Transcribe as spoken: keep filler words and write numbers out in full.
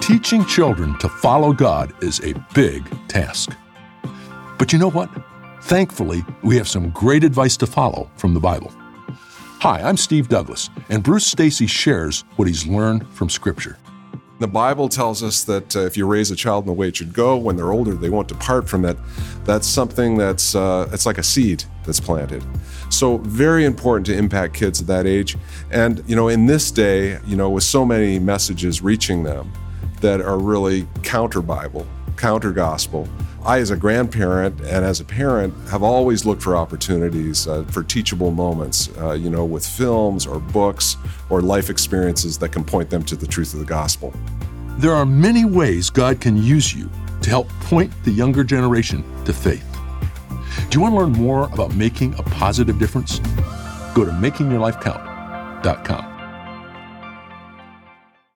Teaching children to follow God is a big task. But you know what? Thankfully, we have some great advice to follow from the Bible. Hi, I'm Steve Douglas, and Bruce Stacy shares what he's learned from Scripture. The Bible tells us that uh, if you raise a child in the way it should go, when they're older, they won't depart from it. That's something that's uh, it's like a seed that's planted. So very important to impact kids at that age. And, you know, in this day, you know, with so many messages reaching them that are really counter-Bible, counter-gospel, I, as a grandparent and as a parent, have always looked for opportunities uh, for teachable moments, uh, you know, with films or books or life experiences that can point them to the truth of the gospel. There are many ways God can use you to help point the younger generation to faith. Do you want to learn more about making a positive difference? Go to making your life count dot com.